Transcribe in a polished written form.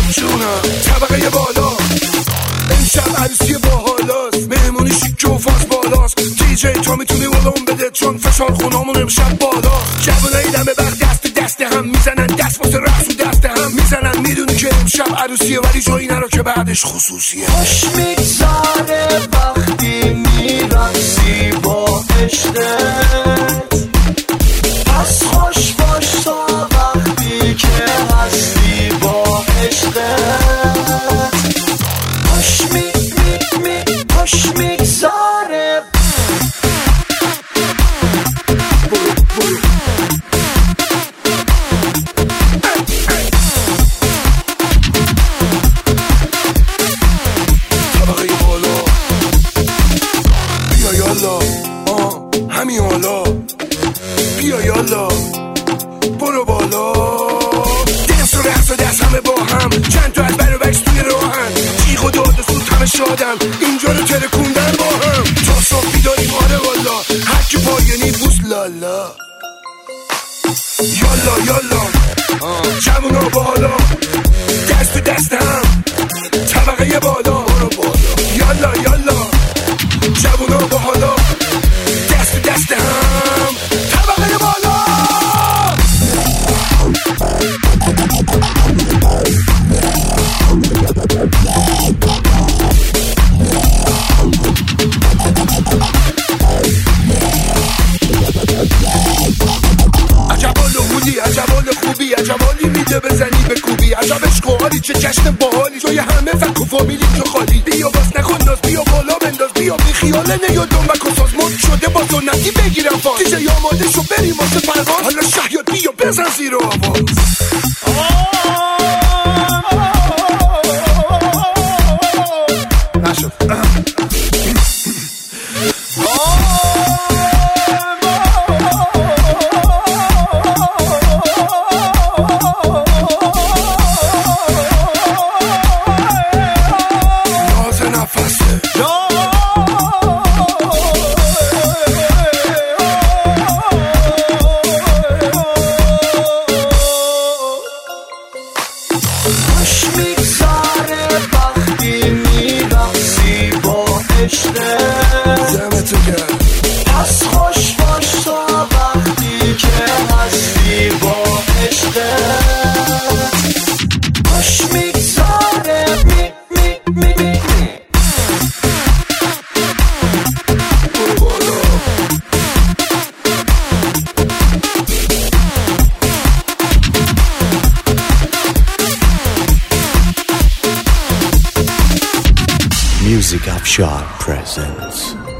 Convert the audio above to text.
جونم طبقه بالا امشب عروسی با حالاست، مهمونی شیک و فاز بالاست. دیجی تا میتونی ولوم بده چون فشار خونامون امشب بالاست. جوانایی دم بر دست هم میزنن، دست واسه رقص و دست هم میزنن. میدونی که امشب عروسیه ولی جایی نرو که بعدش خصوصیه. خوش میگذره وقتی میرقصی با عشقت، پس خوش باش تا وقتی که هستی با عشقت. خوش میگذره همین حالا بیا یالا برو بالا. دست و رقص و دست همه با هم، چند تا از بر و بکس توی راهن. جیغ و داد و سود همه شادن، اینجا رو ترکوندن با هم. تا صبح بیداریم آره والا، هر کی پایینی بوس لالا. یالا یالا جمونا بالا، دست و دست هم طبقه بالا. برو بالا یالا یالا جمونا بالا، دست و دست هم طبقه بالا. عجبال هولی، عجبال خوبی، عجبالی میده بزنی به کوبی. عجب عشقالی چه جشن باحالی، جای همه فک و فامیلی جو خالی. بیا باز نکن ناز، بیا بالا بنداز، بیا بی خیاله نیا دنبک و ساز. مد شده با سنتی بگیرم فاز، دیجه یا آماده شو بریم واسه پرواز. حالا شهیاد بیا بزن زیر آواز. نشد خوش میگذره وقتی میرقصی با عشقت، دمتو گرم. پس خوش باش تا وقتی که هستی با عشقت. خوش میگذره Music Afshar presents